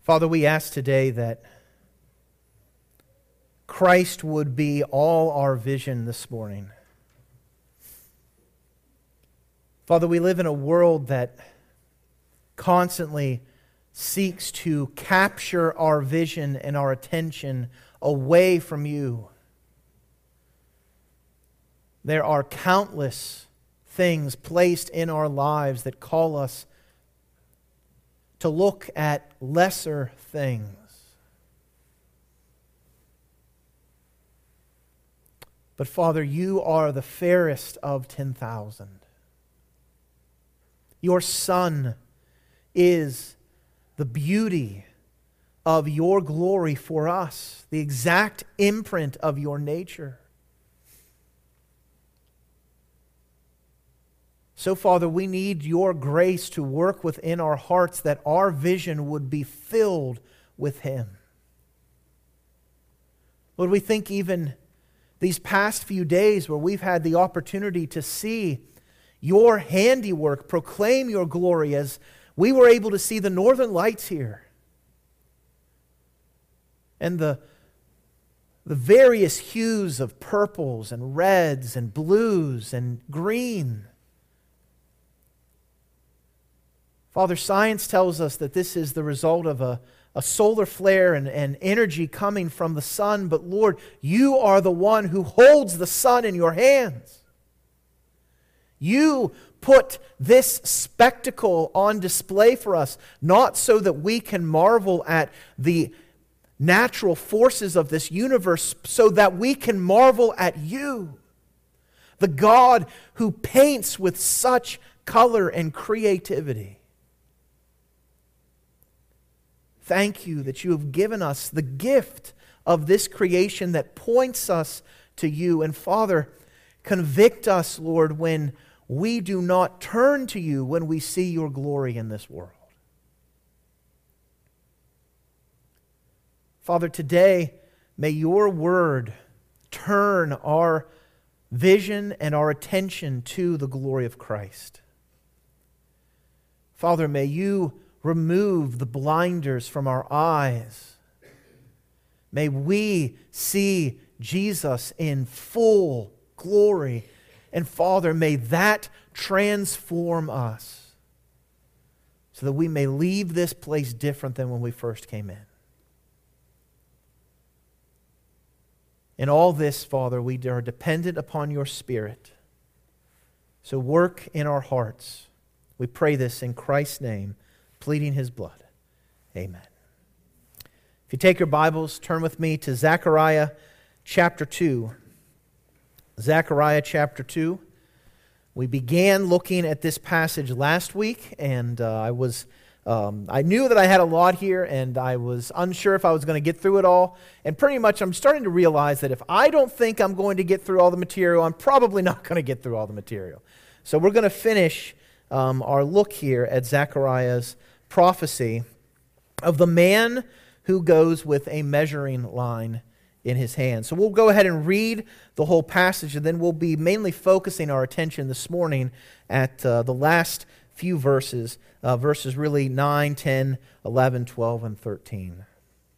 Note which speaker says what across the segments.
Speaker 1: Father, we ask today that Christ would be all our vision this morning. Father, we live in a world that constantly seeks to capture our vision and our attention away from you. There are countless things placed in our lives that call us to look at lesser things. But Father, you are the fairest of 10,000. Your Son is the beauty of your glory for us, the exact imprint of your nature. So, Father, we need your grace to work within our hearts that our vision would be filled with Him. Lord, we think even these past few days where we've had the opportunity to see your handiwork, proclaim your glory, as we were able to see the northern lights here. And the various hues of purples and reds and blues and green. Father, science tells us that this is the result of a solar flare and energy coming from the sun. But Lord, you are the one who holds the sun in your hands. You put this spectacle on display for us, not so that we can marvel at the natural forces of this universe, so that we can marvel at you, the God who paints with such color and creativity. Thank you that you have given us the gift of this creation that points us to you. And Father, convict us, Lord, when we do not turn to you when we see your glory in this world. Father, today, may your word turn our vision and our attention to the glory of Christ. Father, may you remove the blinders from our eyes. May we see Jesus in full glory. And Father, may that transform us so that we may leave this place different than when we first came in. In all this, Father, we are dependent upon your Spirit. So work in our hearts. We pray this in Christ's name, pleading His blood. Amen. If you take your Bibles, turn with me to Zechariah chapter 2. Zechariah chapter 2. We began looking at this passage last week, and I knew that I had a lot here, and I was unsure if I was going to get through it all. And pretty much I'm starting to realize that if I don't think I'm going to get through all the material, I'm probably not going to get through all the material. So we're going to finish our look here at Zechariah's prophecy of the man who goes with a measuring line in his hand. So we'll go ahead and read the whole passage, and then we'll be mainly focusing our attention this morning at the last few verses, verses really 9, 10, 11, 12, and 13.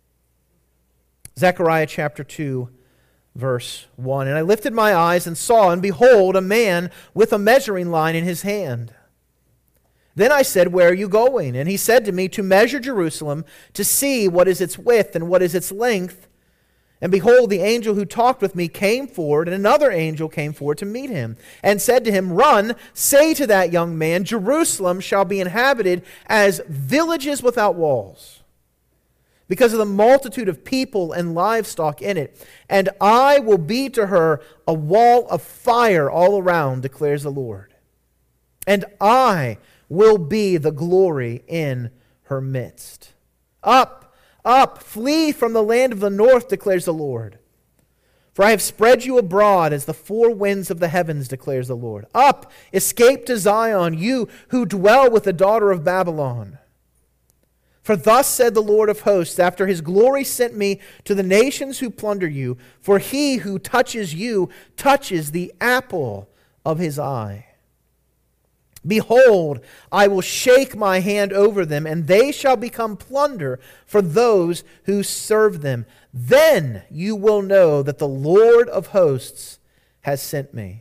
Speaker 1: Zechariah chapter 2, verse 1. And I lifted my eyes and saw, and behold, a man with a measuring line in his hand. Then I said, where are you going? And he said to me, to measure Jerusalem, to see what is its width and what is its length. And behold, the angel who talked with me came forward, and another angel came forward to meet him, and said to him, run, say to that young man, Jerusalem shall be inhabited as villages without walls, because of the multitude of people and livestock in it. And I will be to her a wall of fire all around, declares the Lord. And I will be the glory in her midst. Up, up, flee from the land of the north, declares the Lord. For I have spread you abroad as the four winds of the heavens, declares the Lord. Up, escape to Zion, you who dwell with the daughter of Babylon. For thus said the Lord of hosts, after his glory sent me to the nations who plunder you, for he who touches you touches the apple of his eye. Behold, I will shake my hand over them, and they shall become plunder for those who serve them. Then you will know that the Lord of hosts has sent me.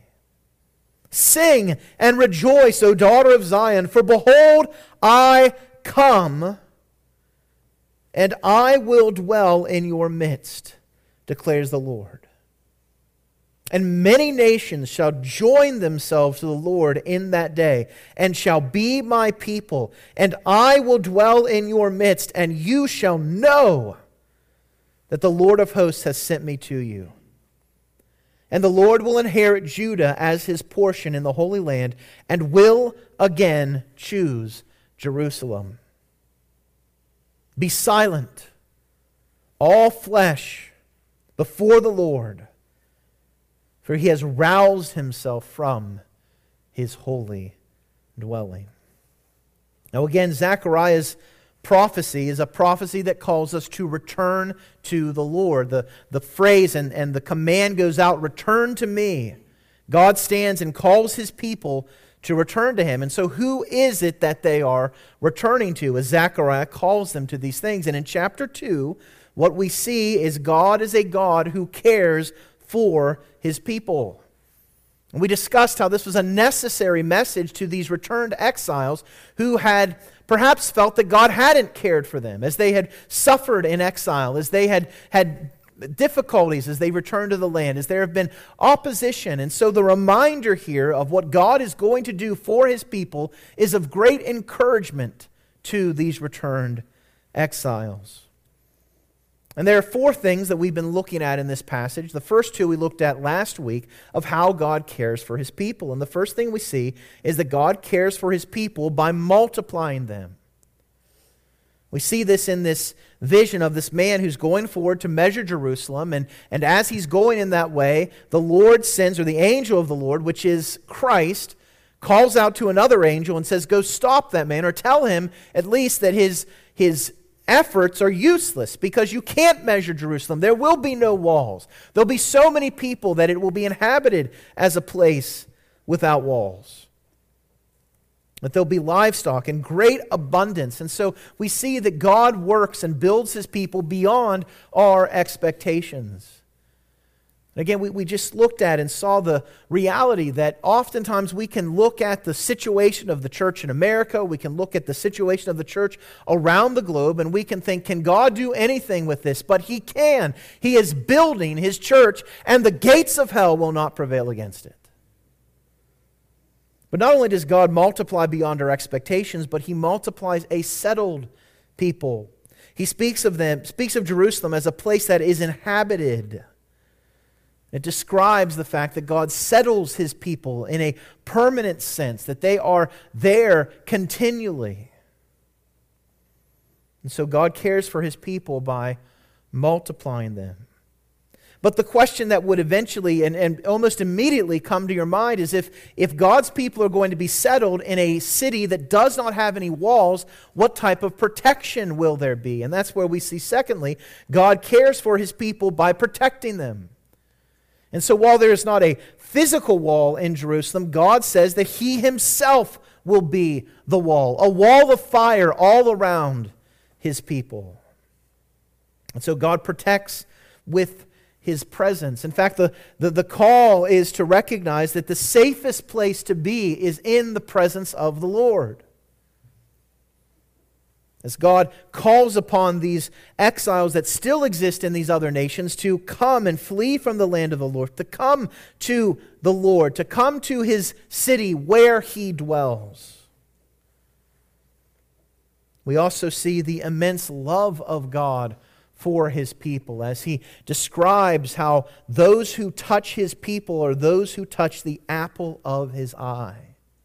Speaker 1: Sing and rejoice, O daughter of Zion, for behold, I come, and I will dwell in your midst, declares the Lord. And many nations shall join themselves to the Lord in that day, and shall be my people, and I will dwell in your midst, and you shall know that the Lord of hosts has sent me to you. And the Lord will inherit Judah as his portion in the Holy Land, and will again choose Jerusalem. Be silent, all flesh, before the Lord, for he has roused himself from his holy dwelling. Now again, Zechariah's prophecy is a prophecy that calls us to return to the Lord. The phrase and the command goes out, return to me. God stands and calls his people to return to him. And so who is it that they are returning to as Zechariah calls them to these things? And in chapter 2, what we see is God is a God who cares for his people. And we discussed how this was a necessary message to these returned exiles who had perhaps felt that God hadn't cared for them, as they had suffered in exile, as they had difficulties as they returned to the land, as there have been opposition. And so the reminder here of what God is going to do for his people is of great encouragement to these returned exiles. And there are 4 things that we've been looking at in this passage. The first 2 we looked at last week of how God cares for his people. And the first thing we see is that God cares for his people by multiplying them. We see this in this vision of this man who's going forward to measure Jerusalem. And as he's going in that way, the Lord sends, or the angel of the Lord, which is Christ, calls out to another angel and says, go stop that man, or tell him at least that his efforts are useless because you can't measure Jerusalem. There will be no walls. There'll be so many people that it will be inhabited as a place without walls. That there'll be livestock in great abundance. And so we see that God works and builds his people beyond our expectations. Again, we just looked at and saw the reality that oftentimes we can look at the situation of the church in America, we can look at the situation of the church around the globe, and we can think, can God do anything with this? But he can. He is building his church, and the gates of hell will not prevail against it. But not only does God multiply beyond our expectations, but he multiplies a settled people. He speaks of Jerusalem as a place that is inhabited. It describes the fact that God settles his people in a permanent sense, that they are there continually. And so God cares for his people by multiplying them. But the question that would eventually and almost immediately come to your mind is if God's people are going to be settled in a city that does not have any walls, what type of protection will there be? And that's where we see, secondly, God cares for his people by protecting them. And so while there is not a physical wall in Jerusalem, God says that he himself will be the wall, a wall of fire all around his people. And so God protects with his presence. In fact, the call is to recognize that the safest place to be is in the presence of the Lord. As God calls upon these exiles that still exist in these other nations to come and flee from the land of the Lord, to come to the Lord, to come to his city where he dwells. We also see the immense love of God for his people as he describes how those who touch his people are those who touch the apple of his eye.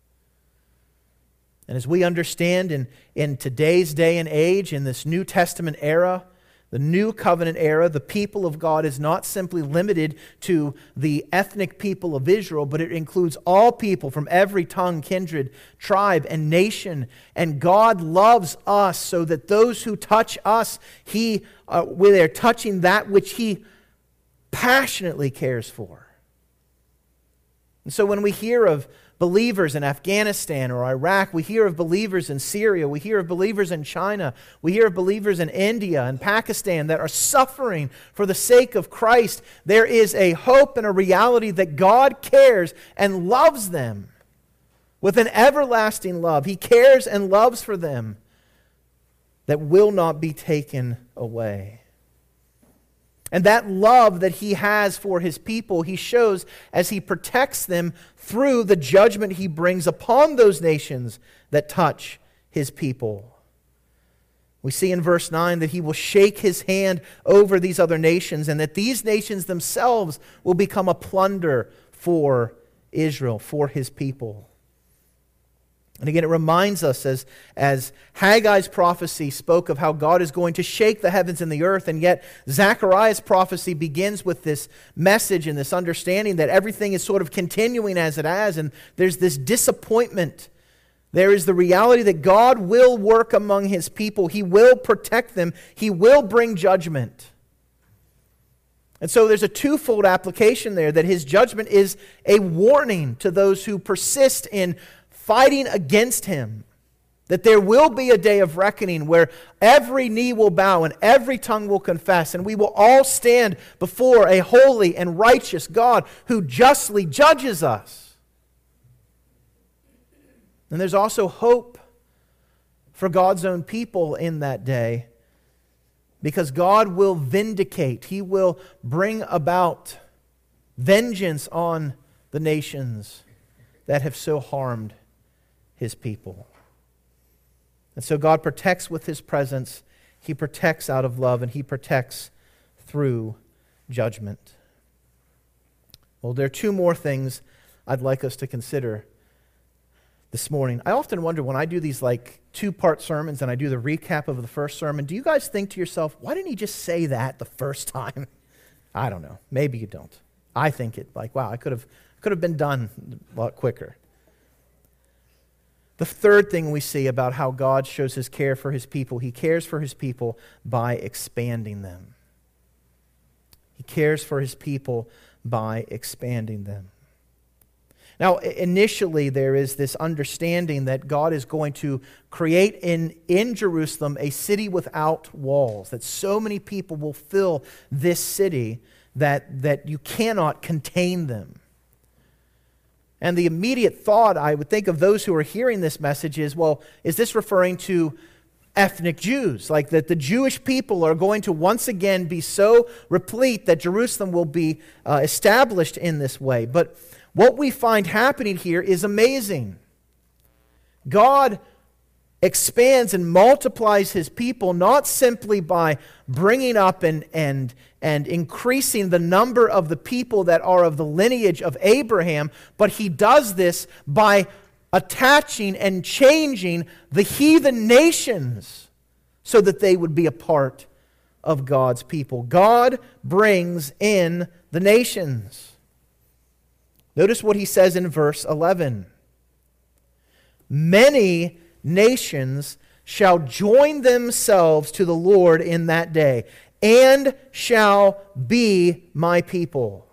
Speaker 1: And as we understand in today's day and age, in this New Testament era, the New Covenant era, the people of God is not simply limited to the ethnic people of Israel, but it includes all people from every tongue, kindred, tribe, and nation. And God loves us so that those who touch us, they're touching that which he passionately cares for. And so when we hear of believers in Afghanistan or Iraq. We hear of believers in Syria. We hear of believers in China. We hear of believers in India and Pakistan that are suffering for the sake of Christ. There is a hope and a reality that God cares and loves them with an everlasting love. He cares and loves for them that will not be taken away. And that love that he has for his people, he shows as he protects them through the judgment he brings upon those nations that touch his people. We see in verse 9 that he will shake his hand over these other nations and that these nations themselves will become a plunder for Israel, for his people. And again, it reminds us as Haggai's prophecy spoke of how God is going to shake the heavens and the earth, and yet Zechariah's prophecy begins with this message and this understanding that everything is sort of continuing as it has, and there's this disappointment. There is the reality that God will work among his people. He will protect them. He will bring judgment. And so there's a twofold application there, that his judgment is a warning to those who persist in fighting against him, that there will be a day of reckoning where every knee will bow and every tongue will confess, and we will all stand before a holy and righteous God who justly judges us. And there's also hope for God's own people in that day, because God will vindicate. He will bring about vengeance on the nations that have so harmed his people. And so God protects with his presence, he protects out of love, and he protects through judgment. Well, there are two more things I'd like us to consider this morning. I often wonder when I do these two-part sermons and I do the recap of the first sermon, do you guys think to yourself, why didn't he just say that the first time? I don't know. Maybe you don't. I think it wow, I could have been done a lot quicker. The third thing we see about how God shows his care for his people, he cares for his people by expanding them. He cares for his people by expanding them. Now, initially, there is this understanding that God is going to create in Jerusalem a city without walls, that so many people will fill this city that you cannot contain them. And the immediate thought I would think of those who are hearing this message is, well, is this referring to ethnic Jews? Like that the Jewish people are going to once again be so replete that Jerusalem will be established in this way. But what we find happening here is amazing. God expands and multiplies his people not simply by bringing up and increasing the number of the people that are of the lineage of Abraham, but he does this by attaching and changing the heathen nations so that they would be a part of God's people. God brings in the nations. Notice what he says in verse 11. Many nations shall join themselves to the Lord in that day, and shall be my people.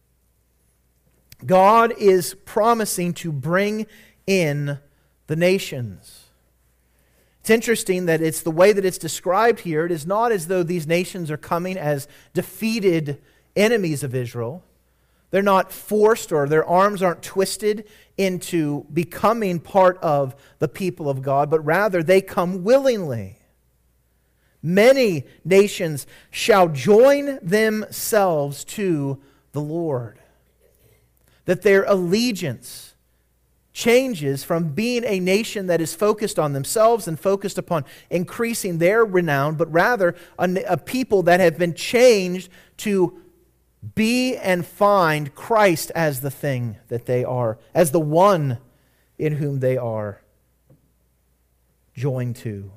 Speaker 1: God is promising to bring in the nations. It's interesting that it's the way that it's described here. It is not as though these nations are coming as defeated enemies of Israel. They're not forced, or their arms aren't twisted into becoming part of the people of God, but rather they come willingly. Many nations shall join themselves to the Lord. That their allegiance changes from being a nation that is focused on themselves and focused upon increasing their renown, but rather a people that have been changed to be and find Christ as the thing that they are, as the one in whom they are joined to.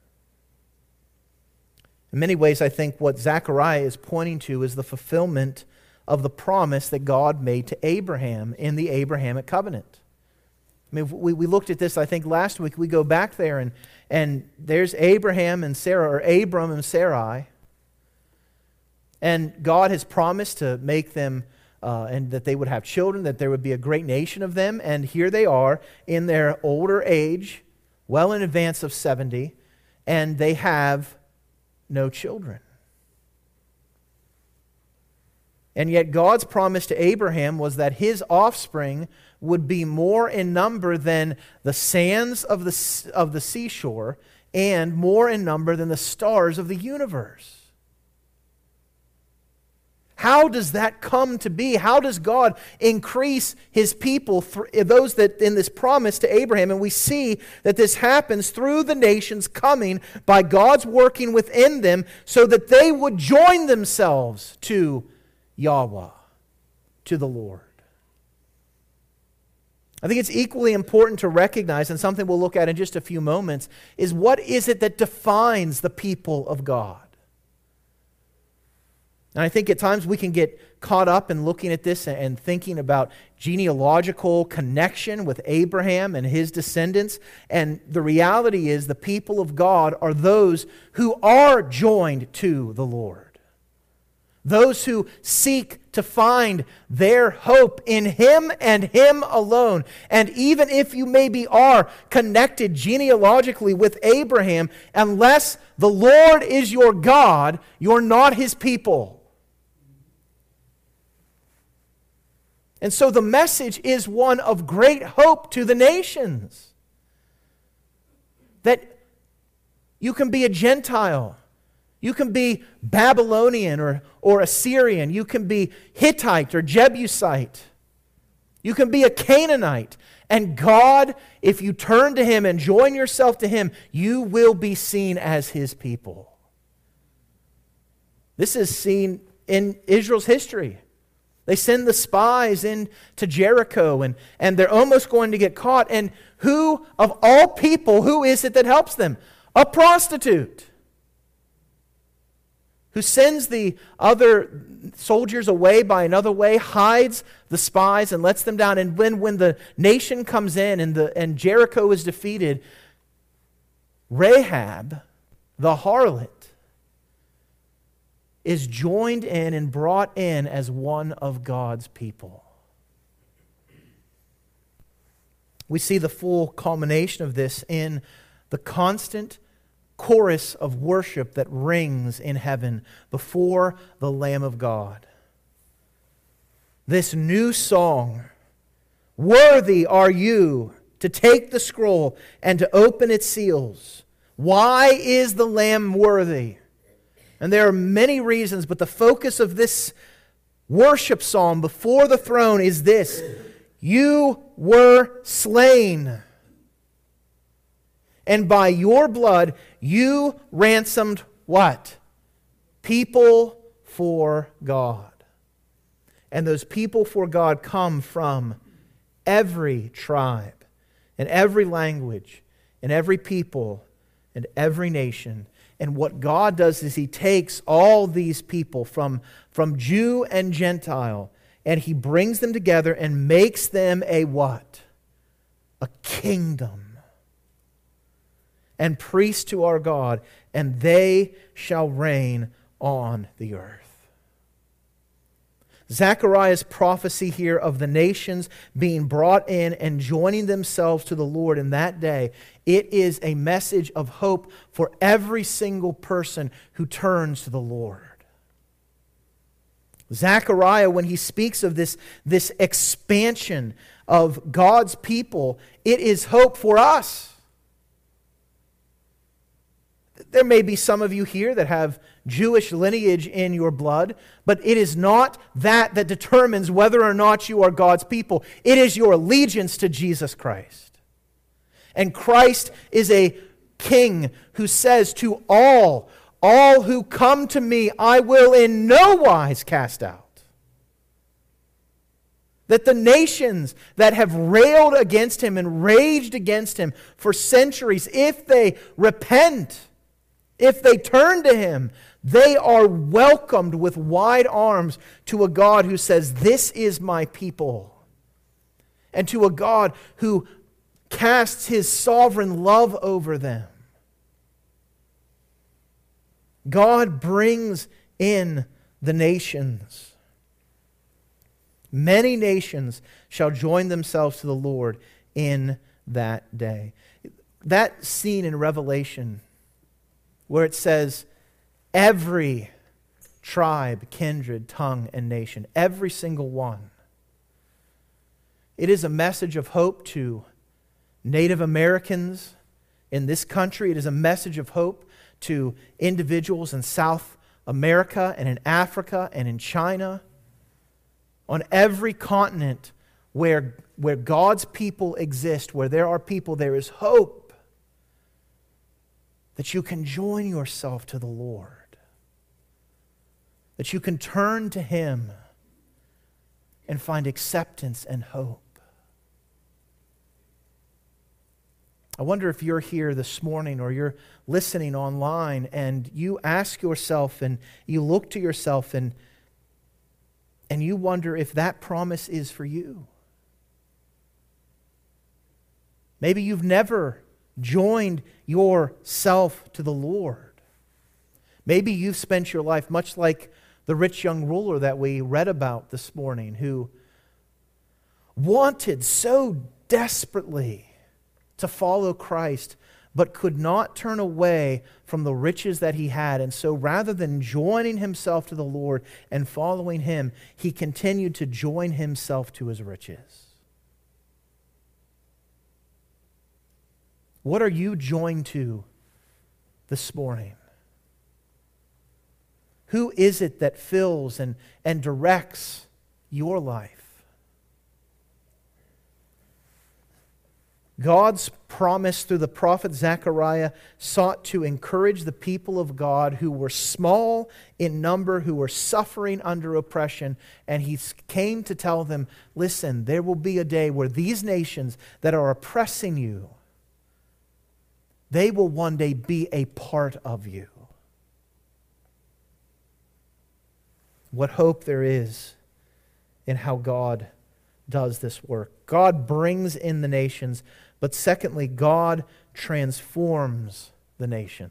Speaker 1: In many ways, I think what Zechariah is pointing to is the fulfillment of the promise that God made to Abraham in the Abrahamic covenant. I mean, we looked at this, I think, last week. We go back there, and there's Abraham and Sarah, or Abram and Sarai. And God has promised to make them and that they would have children, that there would be a great nation of them. And here they are in their older age, well in advance of 70, and they have no children. And yet God's promise to Abraham was that his offspring would be more in number than the sands of the seashore and more in number than the stars of the universe. How does that come to be? How does God increase his people, those that in this promise to Abraham? And we see that this happens through the nations coming by God's working within them so that they would join themselves to Yahweh, to the Lord. I think it's equally important to recognize, and something we'll look at in just a few moments, is what is it that defines the people of God? And I think at times we can get caught up in looking at this and thinking about genealogical connection with Abraham and his descendants. And the reality is the people of God are those who are joined to the Lord. Those who seek to find their hope in Him and Him alone. And even if you maybe are connected genealogically with Abraham, unless the Lord is your God, you're not His people. And so the message is one of great hope to the nations. That you can be a Gentile. You can be Babylonian or Assyrian. You can be Hittite or Jebusite. You can be a Canaanite. And God, if you turn to Him and join yourself to Him, you will be seen as His people. This is seen in Israel's history. They send the spies into Jericho, and they're almost going to get caught. And who, of all people, who is it that helps them? A prostitute who sends the other soldiers away by another way, hides the spies and lets them down. And when the nation comes in and Jericho is defeated, Rahab, the harlot, is joined in and brought in as one of God's people. We see the full culmination of this in the constant chorus of worship that rings in heaven before the Lamb of God. This new song, "Worthy are you to take the scroll and to open its seals." Why is the Lamb worthy? And there are many reasons, but the focus of this worship psalm before the throne is this: you were slain, and by your blood you ransomed what? People for God. And those people for God come from every tribe and every language and every people and every nation. And what God does is He takes all these people from Jew and Gentile, and He brings them together and makes them a what? A kingdom. And priests to our God, and they shall reign on the earth. Zechariah's prophecy here of the nations being brought in and joining themselves to the Lord in that day, it is a message of hope for every single person who turns to the Lord. Zechariah, when he speaks of this expansion of God's people, it is hope for us. There may be some of you here that have Jewish lineage in your blood, but it is not that determines whether or not you are God's people. It is your allegiance to Jesus Christ. And Christ is a king who says to all who come to me, I will in no wise cast out. That the nations that have railed against Him and raged against Him for centuries, if they repent, if they turn to Him, they are welcomed with wide arms to a God who says, this is my people. And to a God who casts His sovereign love over them. God brings in the nations. Many nations shall join themselves to the Lord in that day. That scene in Revelation where it says every tribe, kindred, tongue, and nation, every single one. It is a message of hope to Native Americans in this country. It is a message of hope to individuals in South America and in Africa and in China. On every continent where God's people exist, where there are people, there is hope that you can join yourself to the Lord, that you can turn to Him and find acceptance and hope. I wonder if you're here this morning or you're listening online and you ask yourself and you look to yourself and you wonder if that promise is for you. Maybe you've never joined yourself to the Lord. Maybe you've spent your life much like the rich young ruler that we read about this morning, who wanted so desperately to follow Christ, but could not turn away from the riches that he had. And so rather than joining himself to the Lord and following Him, he continued to join himself to his riches. What are you joined to this morning? Who is it that fills and directs your life? God's promise through the prophet Zechariah sought to encourage the people of God who were small in number, who were suffering under oppression, and He came to tell them, listen, there will be a day where these nations that are oppressing you, they will one day be a part of you. What hope there is in how God does this work. God brings in the nations, but secondly, God transforms the nations.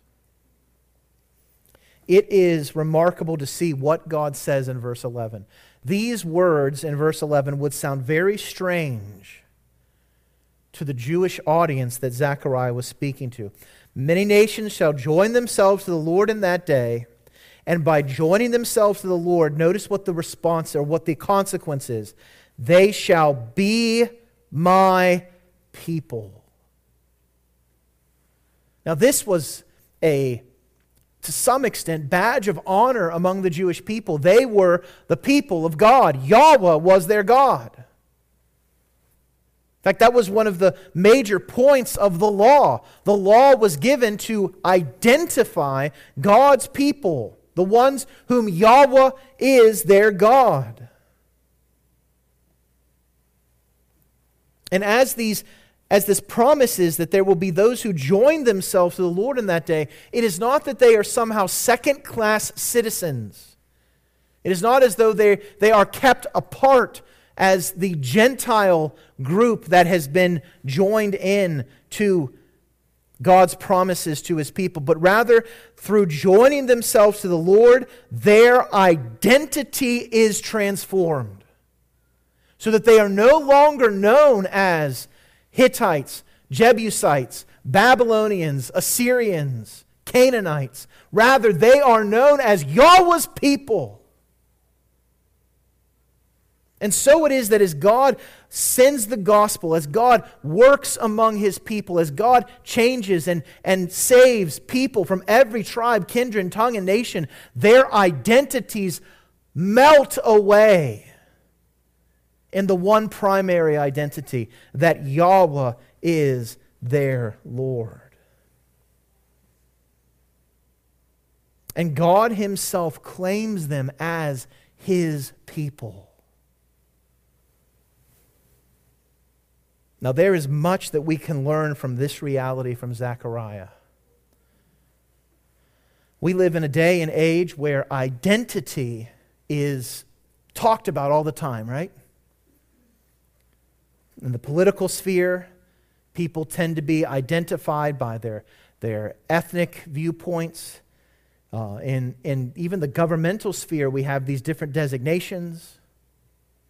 Speaker 1: It is remarkable to see what God says in verse 11. These words in verse 11 would sound very strange to the Jewish audience that Zechariah was speaking to. Many nations shall join themselves to the Lord in that day, and by joining themselves to the Lord, notice what the response or what the consequence is. They shall be my people. Now this was to some extent, badge of honor among the Jewish people. They were the people of God. Yahweh was their God. In fact, that was one of the major points of the law. The law was given to identify God's people, the ones whom Yahweh is their God. And as this promises that there will be those who join themselves to the Lord in that day, it is not that they are somehow second-class citizens. It is not as though they are kept apart as the Gentile group that has been joined in to God's promises to His people, but rather through joining themselves to the Lord, their identity is transformed, so that they are no longer known as Hittites, Jebusites, Babylonians, Assyrians, Canaanites. Rather, they are known as Yahweh's people. And so it is that as God sends the gospel, as God works among His people, as God changes and saves people from every tribe, kindred, tongue, and nation, their identities melt away in the one primary identity, that Yahweh is their Lord. And God Himself claims them as His people. Now, there is much that we can learn from this reality from Zechariah. We live in a day and age where identity is talked about all the time, right? In the political sphere, people tend to be identified by their ethnic viewpoints. In even the governmental sphere, we have these different designations.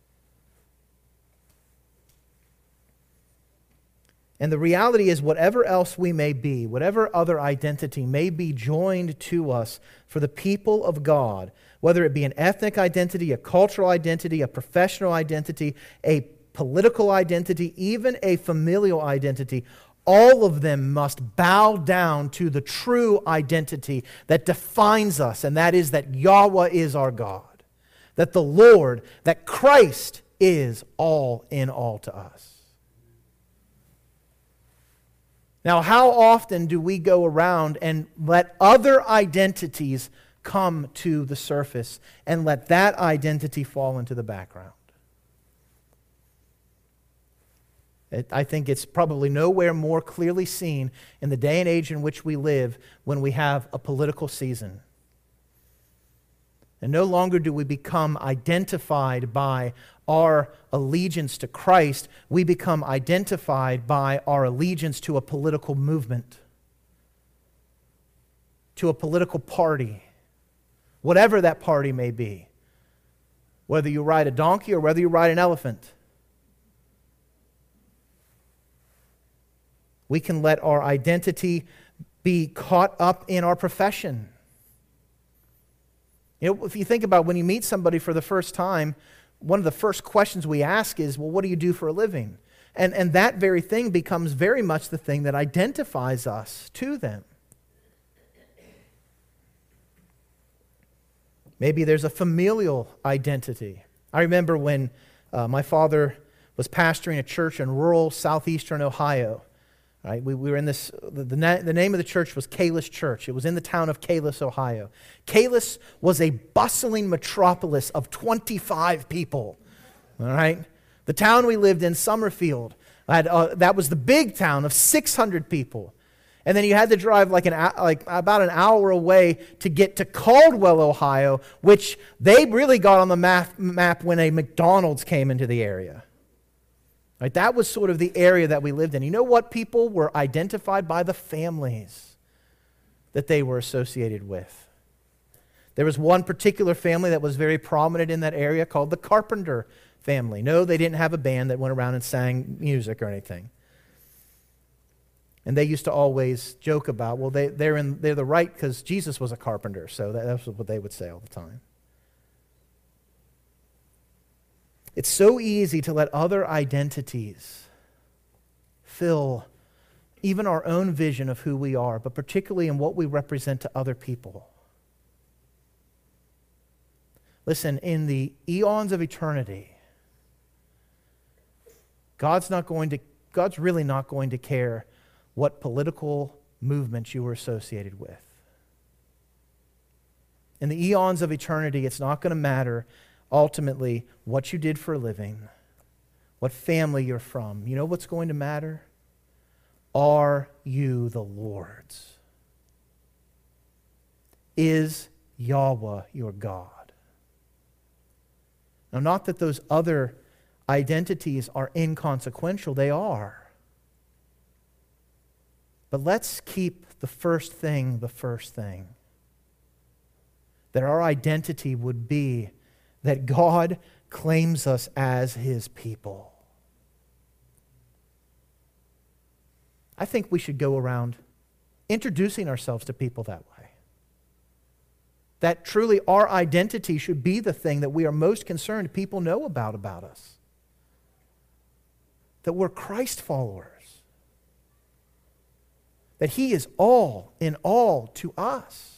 Speaker 1: And the reality is, whatever else we may be, whatever other identity may be joined to us for the people of God, whether it be an ethnic identity, a cultural identity, a professional identity, a political identity, even a familial identity, all of them must bow down to the true identity that defines us, and that is that Yahweh is our God, that the Lord, that Christ is all in all to us. Now, how often do we go around and let other identities come to the surface and let that identity fall into the background? I think it's probably nowhere more clearly seen in the day and age in which we live when we have a political season. And no longer do we become identified by our allegiance to Christ. We become identified by our allegiance to a political movement, to a political party, whatever that party may be, whether you ride a donkey or whether you ride an elephant. We can let our identity be caught up in our profession. You know, if you think about when you meet somebody for the first time, one of the first questions we ask is, well, what do you do for a living? And that very thing becomes very much the thing that identifies us to them. Maybe there's a familial identity. I remember when my father was pastoring a church in rural southeastern Ohio. Right? We were in this, the name of the church was Kalis Church. It was in the town of Kalis, Ohio. Kalis was a bustling metropolis of 25 people. All right? The town we lived in, Summerfield, that was the big town of 600 people. And then you had to drive like about an hour away to get to Caldwell, Ohio, which they really got on the map when a McDonald's came into the area. Right, that was sort of the area that we lived in. You know what? People were identified by the families that they were associated with. There was one particular family that was very prominent in that area called the Carpenter family. No, they didn't have a band that went around and sang music or anything. And they used to always joke about, well, they're the right because Jesus was a carpenter, so that's what they would say all the time. It's so easy to let other identities fill even our own vision of who we are, but particularly in what we represent to other people. Listen, in the eons of eternity, God's really not going to care what political movements you were associated with. In the eons of eternity, it's not going to matter ultimately what you did for a living, what family you're from. You know what's going to matter? Are you the Lord's? Is Yahweh your God? Now, not that those other identities are inconsequential, they are. But let's keep the first thing the first thing. That our identity would be that God claims us as His people. I think we should go around introducing ourselves to people that way. That truly our identity should be the thing that we are most concerned people know about us. That we're Christ followers. That He is all in all to us.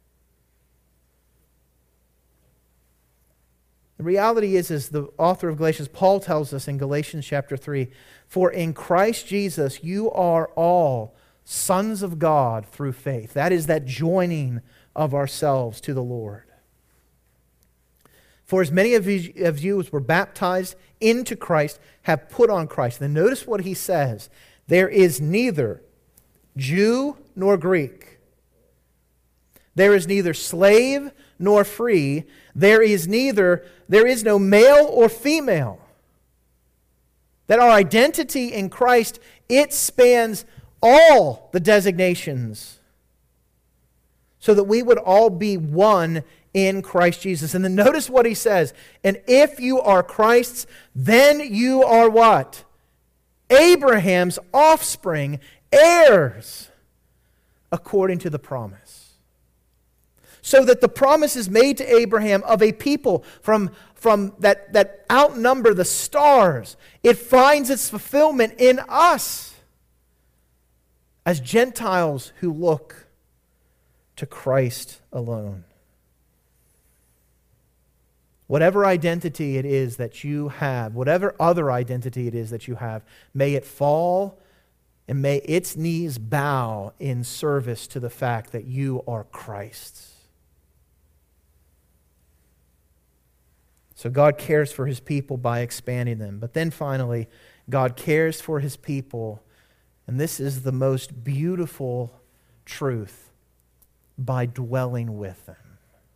Speaker 1: The reality is, as the author of Galatians, Paul tells us in Galatians chapter 3, for in Christ Jesus you are all sons of God through faith. That is that joining of ourselves to the Lord. For as many of you as were baptized into Christ have put on Christ. Then notice what he says. There is neither Jew nor Greek. There is neither slave nor free. There is no male or female. That our identity in Christ, it spans all the designations so that we would all be one in Christ Jesus. And then notice what he says. And if you are Christ's, then you are what? Abraham's offspring, heirs according to the promise. So that the promise is made to Abraham of a people from that outnumber the stars. It finds its fulfillment in us as Gentiles who look to Christ alone. Whatever identity it is that you have, whatever other identity it is that you have, may it fall and may its knees bow in service to the fact that you are Christ's. So God cares for His people by expanding them. But then finally, God cares for His people, and this is the most beautiful truth, by dwelling with them.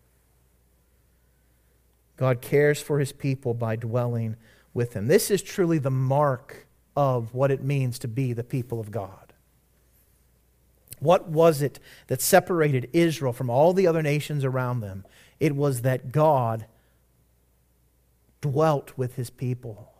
Speaker 1: God cares for His people by dwelling with them. This is truly the mark of what it means to be the people of God. What was it that separated Israel from all the other nations around them? It was that God dwelt with His people.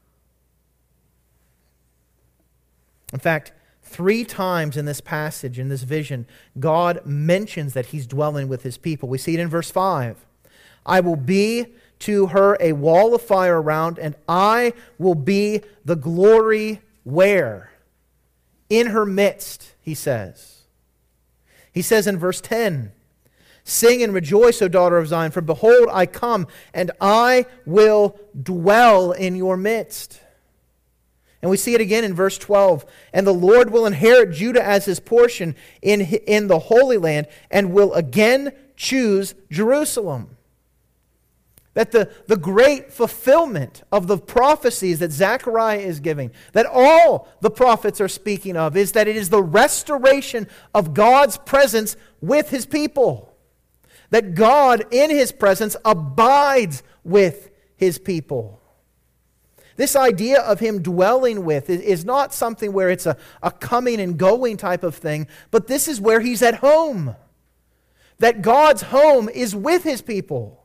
Speaker 1: In fact, 3 times in this passage, in this vision, God mentions that He's dwelling with His people. We see it in verse 5. I will be to her a wall of fire around, and I will be the glory where? In her midst, He says. He says in verse 10, sing and rejoice, O daughter of Zion, for behold, I come, and I will dwell in your midst. And we see it again in verse 12. And the Lord will inherit Judah as His portion in the Holy Land, and will again choose Jerusalem. That the great fulfillment of the prophecies that Zechariah is giving, that all the prophets are speaking of, is that it is the restoration of God's presence with His people. That God in His presence abides with His people. This idea of Him dwelling with is not something where it's a coming and going type of thing, but this is where He's at home. That God's home is with His people.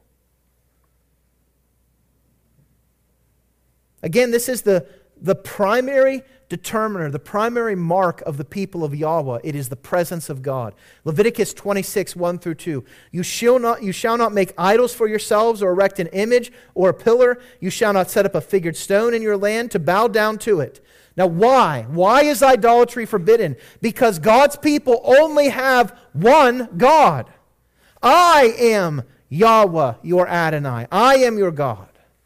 Speaker 1: Again, this is the primary determiner, the primary mark of the people of Yahweh. It is the presence of God. Leviticus 26, 1 through 2. You shall not make idols for yourselves or erect an image or a pillar. You shall not set up a figured stone in your land to bow down to it. Now why? Why is idolatry forbidden? Because God's people only have one God. I am Yahweh, your Adonai. I am your God.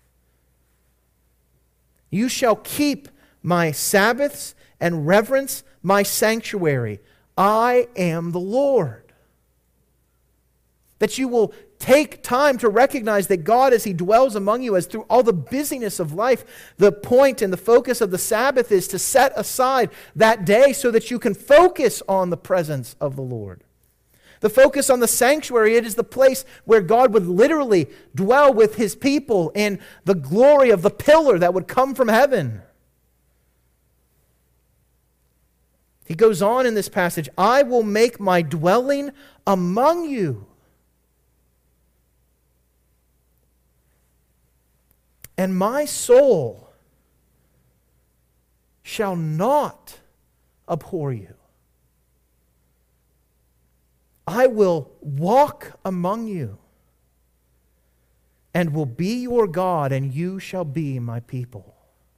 Speaker 1: You shall keep my Sabbaths and reverence my sanctuary. I am the Lord. That you will take time to recognize that God, as He dwells among you, as through all the busyness of life, the point and the focus of the Sabbath is to set aside that day so that you can focus on the presence of the Lord. The focus on the sanctuary, it is the place where God would literally dwell with His people in the glory of the pillar that would come from heaven. He goes on in this passage, I will make my dwelling among you. And my soul shall not abhor you. I will walk among you and will be your God, and you shall be my people.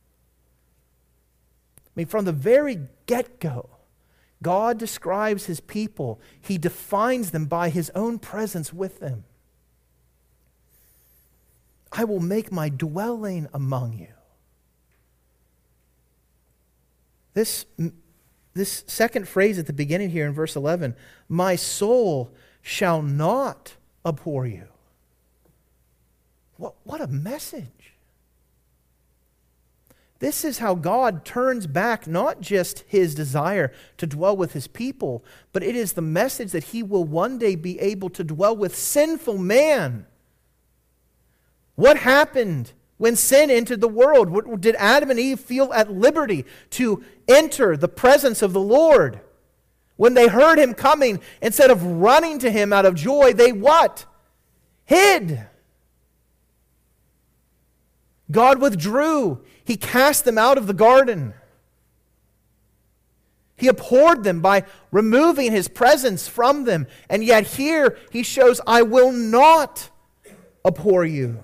Speaker 1: I mean, from the very get-go, God describes His people. He defines them by His own presence with them. I will make my dwelling among you. This second phrase at the beginning here in verse 11, my soul shall not abhor you. What a message. This is how God turns back not just His desire to dwell with His people, but it is the message that He will one day be able to dwell with sinful man. What happened when sin entered the world? Did Adam and Eve feel at liberty to enter the presence of the Lord? When they heard Him coming, instead of running to Him out of joy, they what? Hid. God withdrew. He cast them out of the garden. He abhorred them by removing His presence from them. And yet here He shows, I will not abhor you.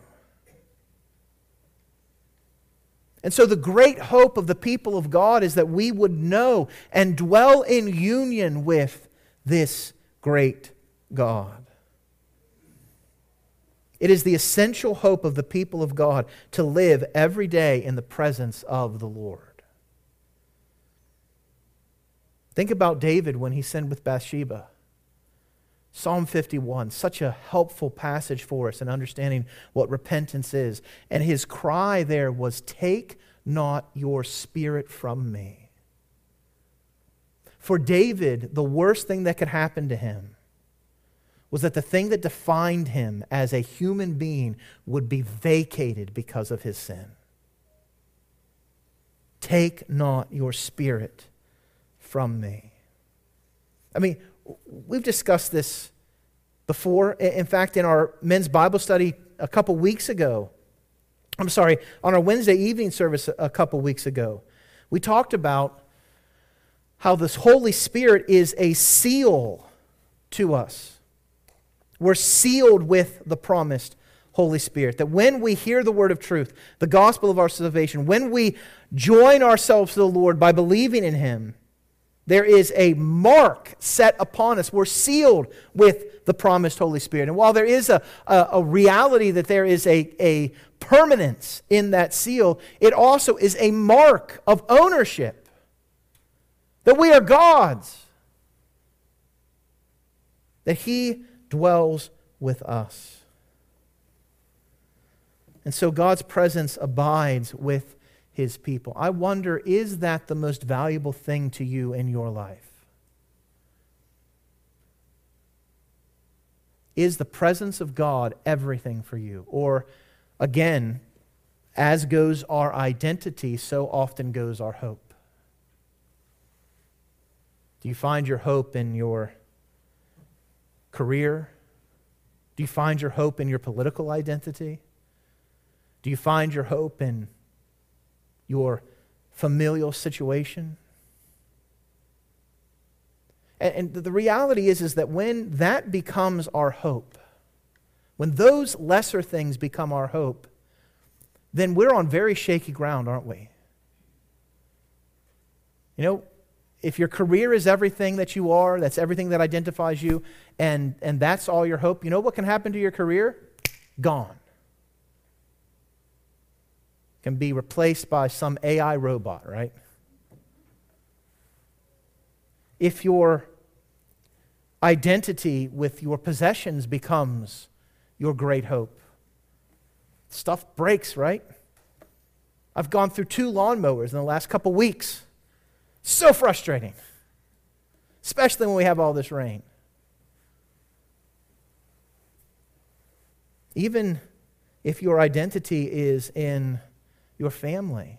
Speaker 1: And so the great hope of the people of God is that we would know and dwell in union with this great God. It is the essential hope of the people of God to live every day in the presence of the Lord. Think about David when he sinned with Bathsheba. Psalm 51, such a helpful passage for us in understanding what repentance is. And his cry there was, "Take not your spirit from me." For David, the worst thing that could happen to him was that the thing that defined him as a human being would be vacated because of his sin. Take not your spirit from me. I mean, we've discussed this before. In fact, in our men's Bible study a couple weeks ago, on our Wednesday evening service a couple weeks ago, we talked about how this Holy Spirit is a seal to us. We're sealed with the promised Holy Spirit. That when we hear the word of truth, the gospel of our salvation, when we join ourselves to the Lord by believing in Him, there is a mark set upon us. We're sealed with the promised Holy Spirit. And while there is a reality that there is a permanence in that seal, it also is a mark of ownership. That we are God's. That He dwells with us. And so God's presence abides with His people. I wonder, is that the most valuable thing to you in your life? Is the presence of God everything for you? Or, again, as goes our identity, so often goes our hope. Do you find your hope in your career? Do you find your hope in your political identity? Do you find your hope in your familial situation? And the reality is that when that becomes our hope, when those lesser things become our hope, then we're on very shaky ground, aren't we? You know, if your career is everything that you are, that's everything that identifies you, and that's all your hope, you know what can happen to your career? Gone. Can be replaced by some AI robot, right? If your identity with your possessions becomes your great hope, stuff breaks, right? I've gone through 2 lawnmowers in the last couple weeks. So frustrating, especially when we have all this rain. Even if your identity is in your family,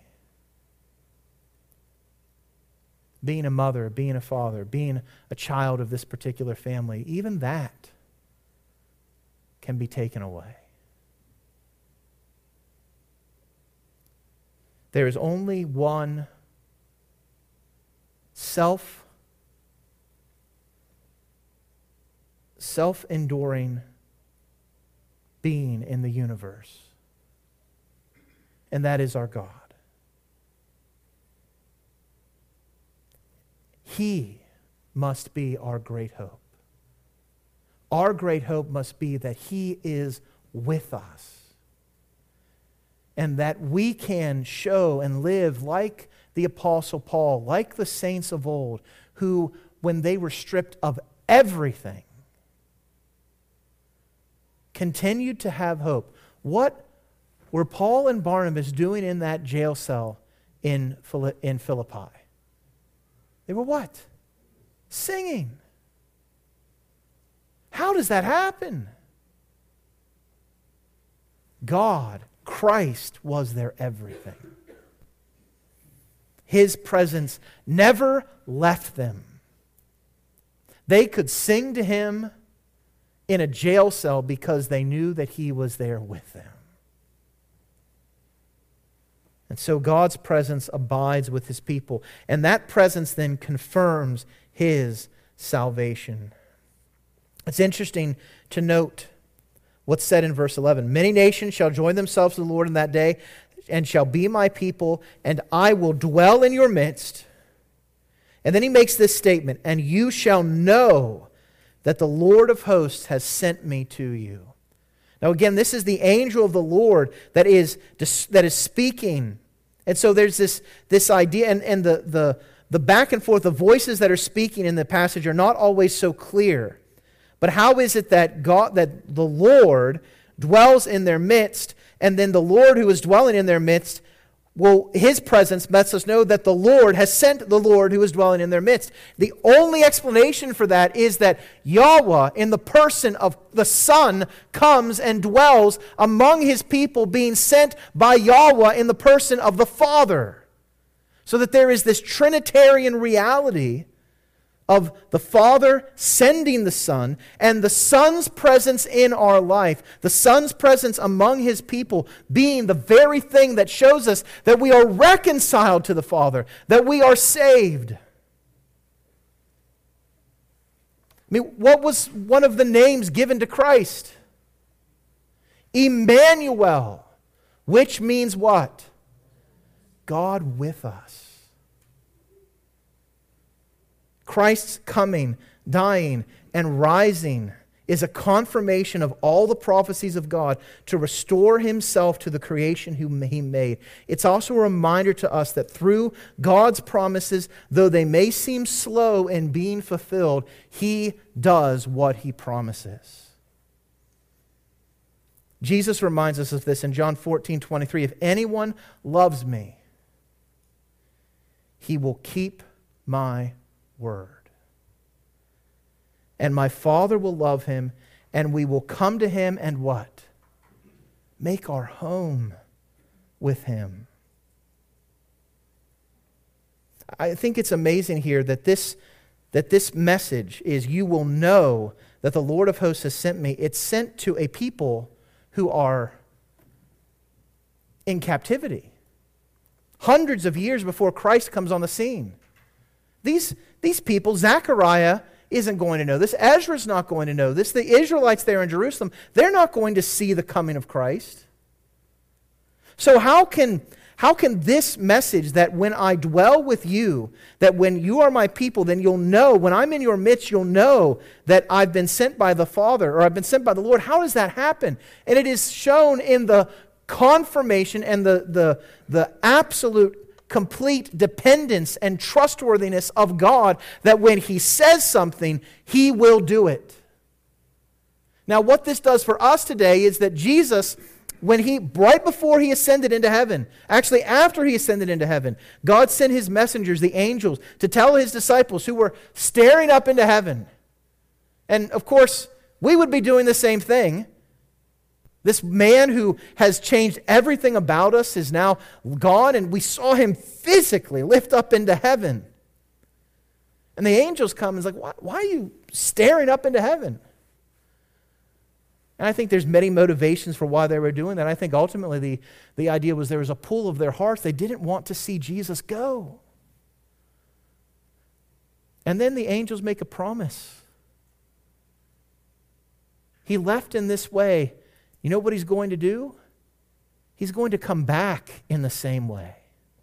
Speaker 1: being a mother, being a father, being a child of this particular family, even that can be taken away. There is only one self-enduring being in the universe, and that is our God. He must be our great hope. Our great hope must be that He is with us, and that we can show and live like the Apostle Paul, like the saints of old, who, when they were stripped of everything, continued to have hope. What were Paul and Barnabas doing in that jail cell in Philippi? They were what? Singing. How does that happen? God, Christ, was their everything. His presence never left them. They could sing to Him in a jail cell because they knew that He was there with them. And so God's presence abides with his people. And that presence then confirms his salvation. It's interesting to note what's said in verse 11. Many nations shall join themselves to the Lord in that day, and shall be my people, and I will dwell in your midst. And then he makes this statement, and you shall know that the Lord of hosts has sent me to you. Now again, this is the angel of the Lord that is speaking. And so there's this idea, and the back and forth, the voices that are speaking in the passage are not always so clear. But how is it that the Lord dwells in their midst, and then the Lord who is dwelling in their midst, well, his presence lets us know that the Lord has sent the Lord who is dwelling in their midst. The only explanation for that is that Yahweh, in the person of the Son, comes and dwells among his people, being sent by Yahweh in the person of the Father. So that there is this Trinitarian reality of the Father sending the Son, and the Son's presence in our life, the Son's presence among his people being the very thing that shows us that we are reconciled to the Father, that we are saved. I mean, what was one of the names given to Christ? Emmanuel, which means what? God with us. Christ's coming, dying, and rising is a confirmation of all the prophecies of God to restore himself to the creation he made. It's also a reminder to us that through God's promises, though they may seem slow in being fulfilled, he does what he promises. Jesus reminds us of this in John 14:23. If anyone loves me, he will keep my word. And my Father will love him, and we will come to him and what? Make our home with him. I think it's amazing here that this message is, you will know that the Lord of hosts has sent me. It's sent to a people who are in captivity. Hundreds of years before Christ comes on the scene. These people, Zechariah isn't going to know this. Ezra's not going to know this. The Israelites there in Jerusalem, they're not going to see the coming of Christ. So how can this message that when I dwell with you, that when you are my people, then you'll know, when I'm in your midst, you'll know that I've been sent by the Father, or I've been sent by the Lord. How does that happen? And it is shown in the confirmation and the absolute complete dependence and trustworthiness of God, that when he says something, he will do it. Now, what this does for us today is that Jesus, right before he ascended into heaven, actually after he ascended into heaven, God sent his messengers, the angels, to tell his disciples who were staring up into heaven. And of course, we would be doing the same thing. This man who has changed everything about us is now gone, and we saw him physically lift up into heaven. And the angels come and it's like, why are you staring up into heaven? And I think there's many motivations for why they were doing that. I think ultimately the idea was there was a pull of their hearts. They didn't want to see Jesus go. And then the angels make a promise. He left in this way. You know what he's going to do? He's going to come back in the same way.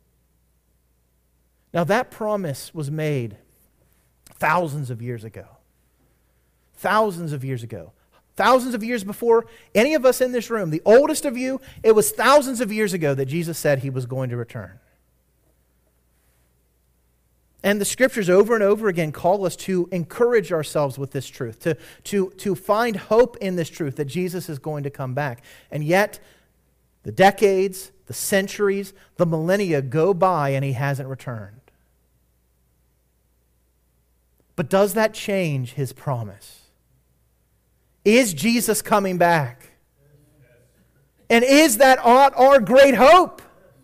Speaker 1: Now that promise was made thousands of years ago. Thousands of years ago. Thousands of years before any of us in this room. The oldest of you, it was thousands of years ago that Jesus said he was going to return. And the scriptures over and over again call us to encourage ourselves with this truth, to find hope in this truth that Jesus is going to come back. And yet, the decades, the centuries, the millennia go by and he hasn't returned. But does that change his promise? Is Jesus coming back? And is that our great hope?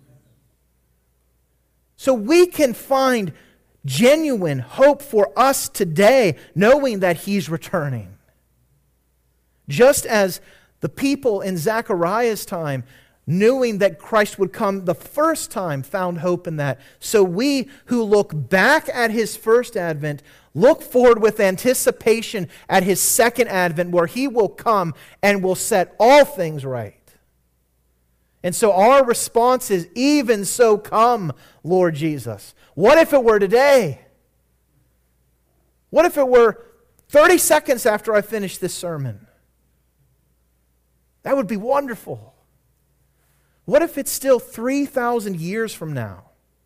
Speaker 1: So we can find genuine hope for us today, knowing that he's returning. Just as the people in Zechariah's time knowing that Christ would come the first time, found hope in that. So we who look back at his first advent look forward with anticipation at his second advent, where he will come and will set all things right. And so our response is, even so come, Lord Jesus. What if it were today? What if it were 30 seconds after I finish this sermon? That would be wonderful. What if it's still 3,000 years from now?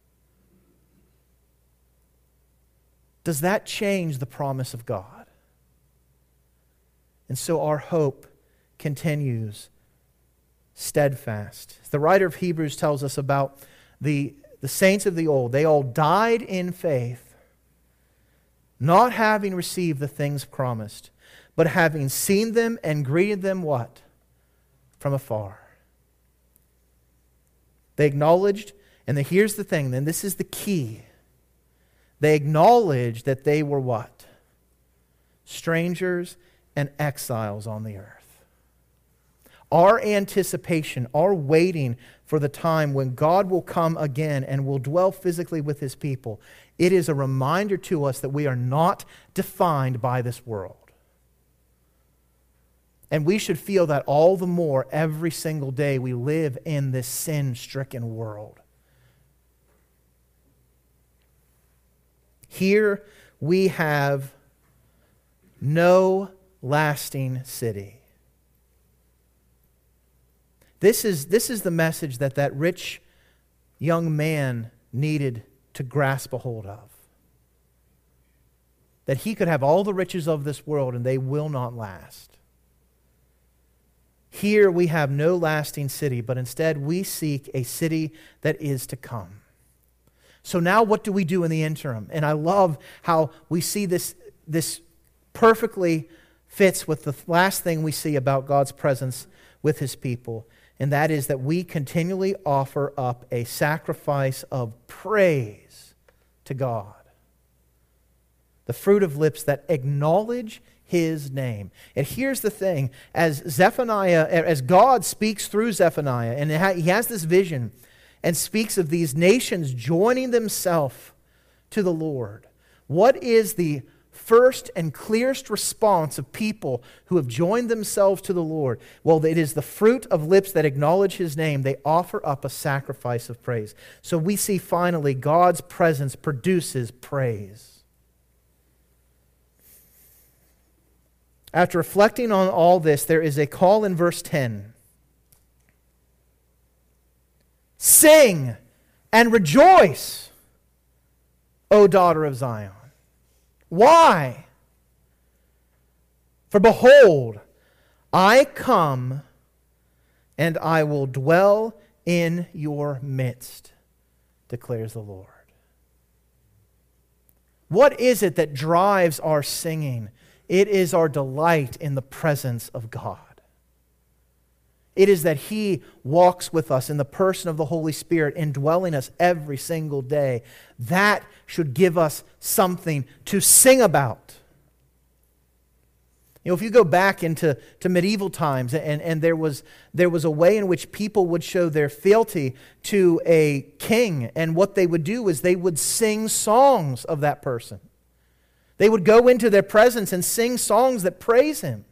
Speaker 1: Does that change the promise of God? And so our hope continues steadfast. The writer of Hebrews tells us about the saints of the old. They all died in faith, not having received the things promised, but having seen them and greeted them what? From afar. They acknowledged, and here's the thing, then this is the key. They acknowledged that they were what? Strangers and exiles on the earth. Our anticipation, our waiting for the time when God will come again and will dwell physically with his people, it is a reminder to us that we are not defined by this world. And we should feel that all the more every single day we live in this sin-stricken world. Here we have no lasting city. This is the message that rich young man needed to grasp a hold of. That he could have all the riches of this world and they will not last. Here we have no lasting city, but instead we seek a city that is to come. So now what do we do in the interim? And I love how we see this perfectly fits with the last thing we see about God's presence with his people. And that is that we continually offer up a sacrifice of praise to God. The fruit of lips that acknowledge his name. And here's the thing, as God speaks through Zephaniah, and he has this vision and speaks of these nations joining themselves to the Lord, what is the first and clearest response of people who have joined themselves to the Lord? Well, it is the fruit of lips that acknowledge his name. They offer up a sacrifice of praise. So we see finally God's presence produces praise. After reflecting on all this, there is a call in verse 10. Sing and rejoice, O daughter of Zion. Why? For behold, I come and I will dwell in your midst, declares the Lord. What is it that drives our singing? It is our delight in the presence of God. It is that he walks with us in the person of the Holy Spirit, indwelling us every single day. That should give us something to sing about. You know, if you go back into medieval times, and there was a way in which people would show their fealty to a king, and what they would do is they would sing songs of that person. They would go into their presence and sing songs that praise him.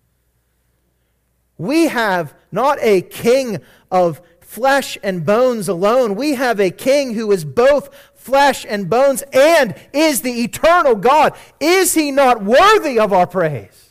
Speaker 1: We have not a king of flesh and bones alone. We have a king who is both flesh and bones and is the eternal God. Is he not worthy of our praise?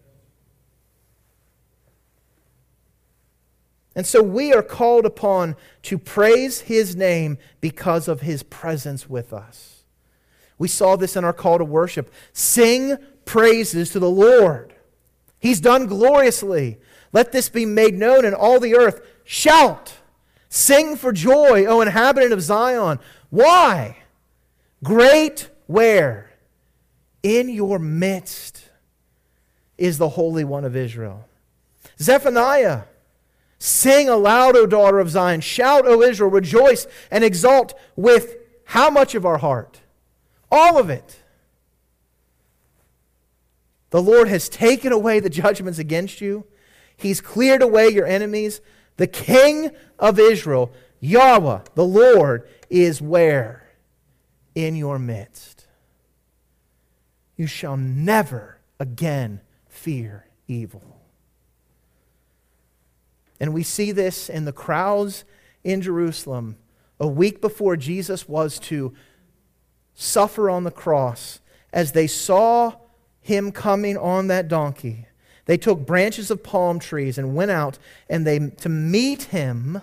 Speaker 1: And so we are called upon to praise his name because of his presence with us. We saw this in our call to worship. Sing praises to the Lord. He's done gloriously. Let this be made known in all the earth. Shout. Sing for joy, O inhabitant of Zion. Why? Great where? In your midst is the Holy One of Israel. Zephaniah. Sing aloud, O daughter of Zion. Shout, O Israel. Rejoice and exult with how much of our heart? All of it. The Lord has taken away the judgments against you. He's cleared away your enemies. The King of Israel, Yahweh, the Lord, is where? In your midst. You shall never again fear evil. And we see this in the crowds in Jerusalem a week before Jesus was to suffer on the cross. As they saw him coming on that donkey, they took branches of palm trees and went out and to meet him,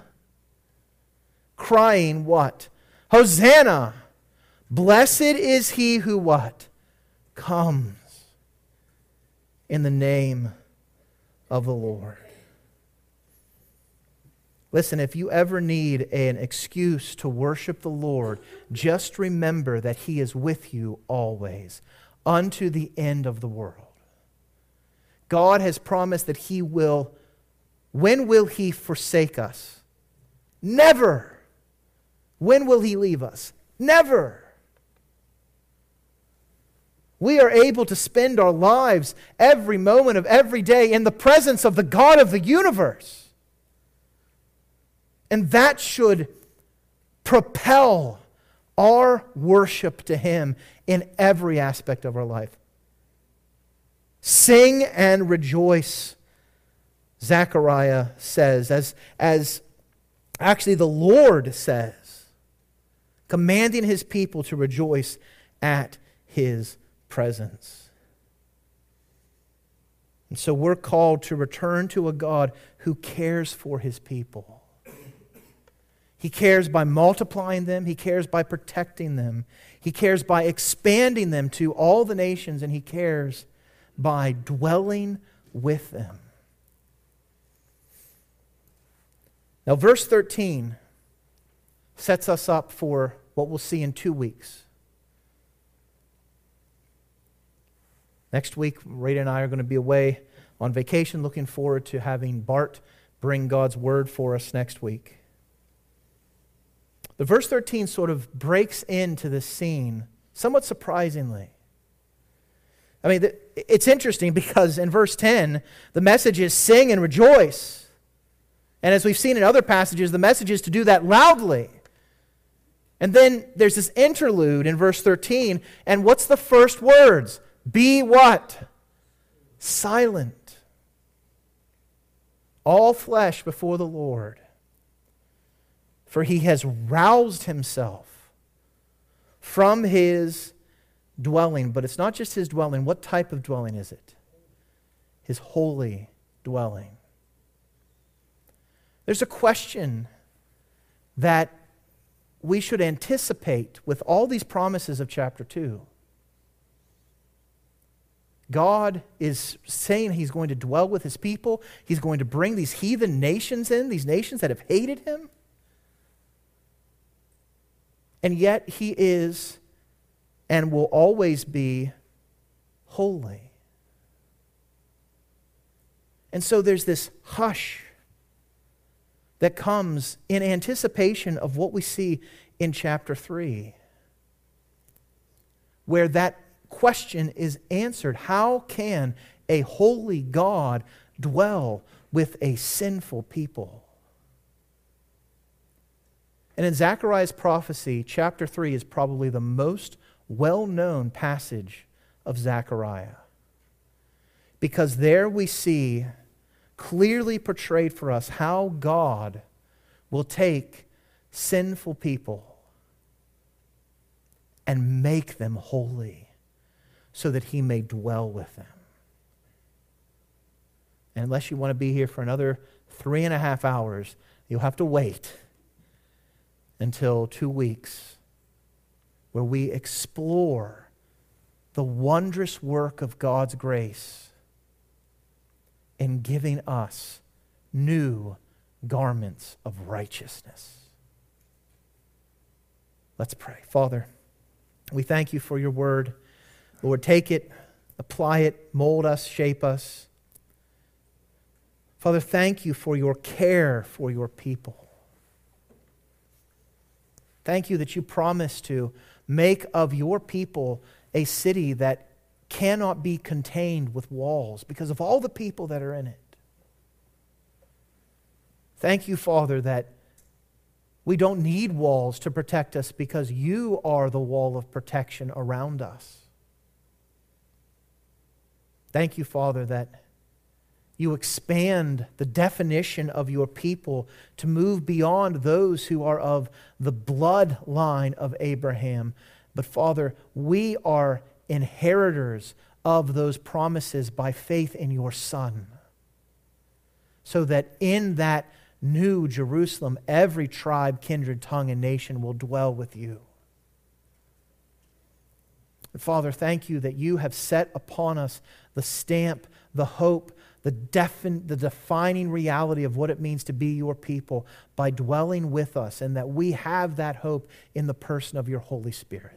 Speaker 1: crying what? Hosanna! Blessed is he who what? Comes in the name of the Lord. Listen, if you ever need an excuse to worship the Lord, just remember that He is with you always, unto the end of the world. God has promised that He will. When will He forsake us? Never. When will He leave us? Never. We are able to spend our lives every moment of every day in the presence of the God of the universe. And that should propel our worship to Him in every aspect of our life. Sing and rejoice, Zechariah says, as actually the Lord says, commanding His people to rejoice at His presence. And so we're called to return to a God who cares for His people. He cares by multiplying them. He cares by protecting them. He cares by expanding them to all the nations, and He cares by dwelling with them. Now, verse 13 sets us up for what we'll see in 2 weeks. Next week, Rita and I are going to be away on vacation, looking forward to having Bart bring God's Word for us next week. The verse 13 sort of breaks into this scene somewhat surprisingly. I mean, it's interesting because in verse 10, the message is sing and rejoice. And as we've seen in other passages, the message is to do that loudly. And then there's this interlude in verse 13, and what's the first words? Be what? Silent. All flesh before the Lord. For He has roused Himself from His dwelling. But it's not just His dwelling. What type of dwelling is it? His holy dwelling. There's a question that we should anticipate with all these promises of chapter 2. God is saying He's going to dwell with His people. He's going to bring these heathen nations in, these nations that have hated Him. And yet He is and will always be holy. And so there's this hush that comes in anticipation of what we see in chapter 3, where that question is answered. How can a holy God dwell with a sinful people? And in Zechariah's prophecy, chapter 3 is probably the most well-known passage of Zechariah. Because there we see clearly portrayed for us how God will take sinful people and make them holy so that He may dwell with them. And unless you want to be here for another 3.5 hours, you'll have to wait until 2 weeks where we explore the wondrous work of God's grace in giving us new garments of righteousness. Let's pray. Father, we thank You for Your word. Lord, take it, apply it, mold us, shape us. Father, thank You for Your care for Your people. Thank You that You promise to make of Your people a city that cannot be contained with walls because of all the people that are in it. Thank you, Father, that we don't need walls to protect us because you are the wall of protection around us. Thank you, Father, that you expand the definition of your people to move beyond those who are of the bloodline of Abraham. But Father, we are inheritors of those promises by faith in your Son, so that in that new Jerusalem, every tribe, kindred, tongue, and nation will dwell with you. And Father, thank you that you have set upon us the stamp, the hope, the defining reality of what it means to be your people by dwelling with us, and that we have that hope in the person of your Holy Spirit.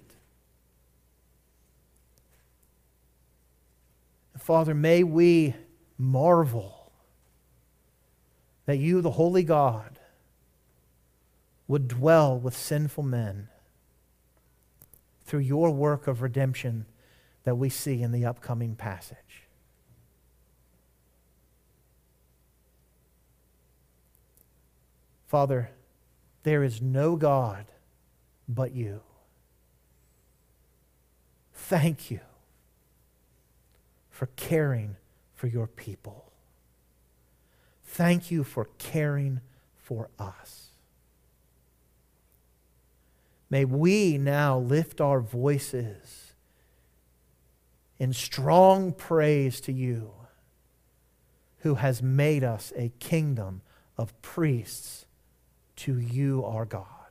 Speaker 1: Father, may we marvel that you, the holy God, would dwell with sinful men through your work of redemption that we see in the upcoming passage. Father, there is no God but you. Thank you for caring for your people. Thank you for caring for us. May we now lift our voices in strong praise to you, who has made us a kingdom of priests to you, our God.